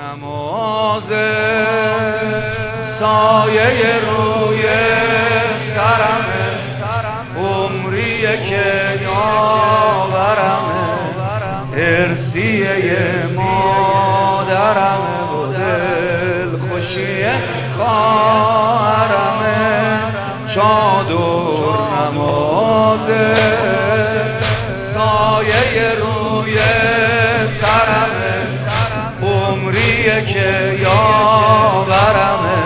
نماز سایه روی سرمه، عمریه که یاورمه، ارسیه مادرمه و دل خوشی خواهرمه. چادر نماز سایه روی سرمه، عمریه که یاورمه،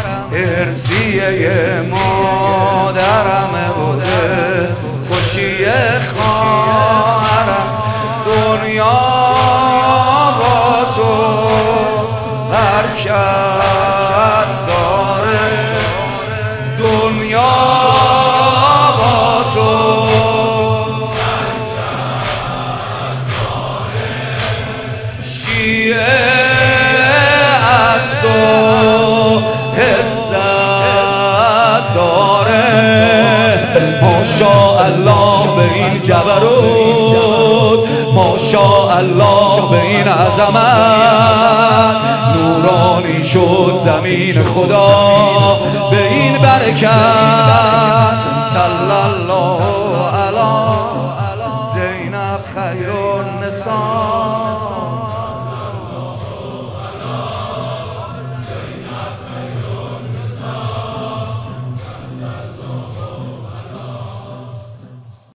ارسیه مادرمه و دل خوشی خواهرم. دنیا با تو حرکت داره، دنیا با تو شیعه از تو حسد داره. ماشاءالله به این جبروت، ماشاءالله به این عظمت، نورانی شد زمین خدا به این برکت. صلی الله علی زینب خیر النساء.